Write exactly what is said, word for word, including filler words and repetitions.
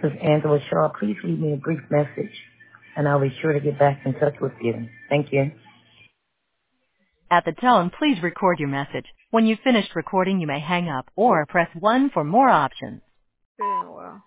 is Angela Shaw. Please leave me a brief message, and I'll be sure to get back in touch with you. Thank you. At the tone, please record your message. When you've finished recording, you may hang up or press one for more options. Doing well.